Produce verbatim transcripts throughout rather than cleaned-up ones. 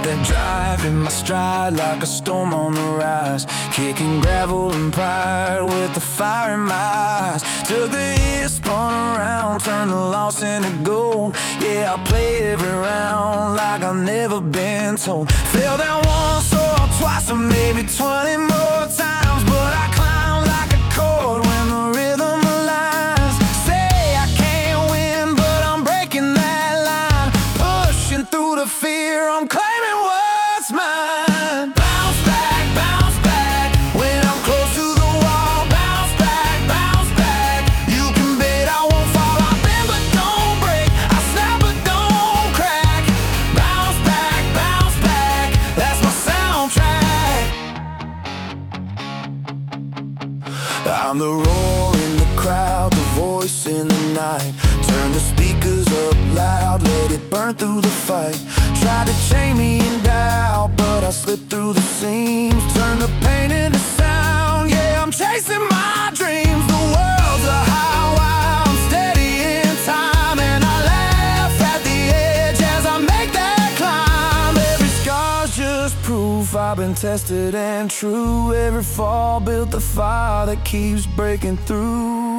that drive in my stride like a storm on the rise, kicking gravel and pride with the fire in my eyes. Took the years, spun around, turned the loss into gold. Yeah, I played every round like I've never been told. Fell down once or twice or maybe twenty more times, but I climbed like a chord when the rhythm aligns. Say I can't win, but I'm breaking that line, pushing through the fear, I'm claiming what's mine. Bounce back, bounce back, when I'm close to the wall. Bounce back, bounce back, you can bet I won't fall. I bend but don't break, I snap but don't crack. Bounce back, bounce back, that's my soundtrack. I'm the roar in the crowd, the voice in the night. Turn the speakers up loud, let it burn through the fight. Tried to chain me in doubt, but I slipped through the seams. Turn the pain into sound, yeah, I'm chasing my dreams. The world's a highway, I'm steady in time, and I laugh at the edge as I make that climb. Every scar's just proof I've been tested and true. Every fall built the fire that keeps breaking through.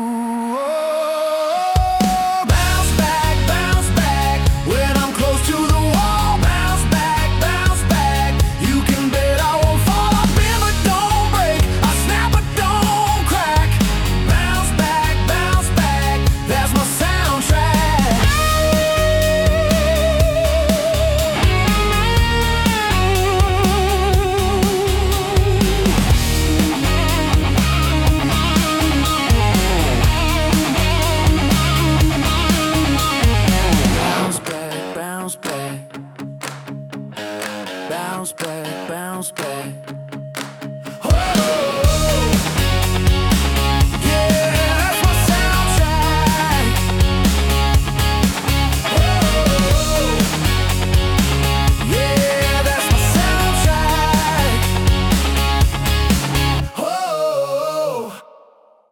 Bounce back, bounce back.